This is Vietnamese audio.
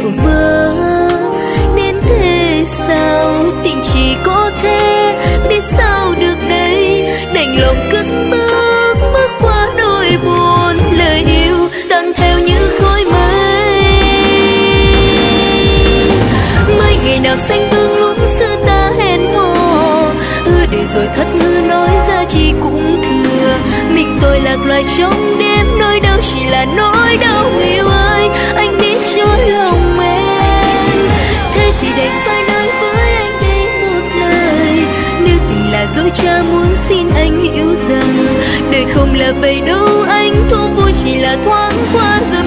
của mơ. Đến thế sao tình chỉ có thế, biết sao được đây, đành lòng cất bước qua nỗi buồn. Lời yêu tan theo như khói mây, mấy ngày nào xanh vương lúc xưa ta hẹn hò, để rồi thất ngữ nói ra chỉ cũng thừa. Mình tôi lạc loài trong đêm, nỗi đau chỉ là nỗi đau yêu ơi, anh biết trôi lòng em. Thế thì đành phải nói với anh đây một lời, nếu tình là dối trá muốn xin anh hiểu rằng đời không là vậy đâu anh, thú vui chỉ là thoáng qua rồi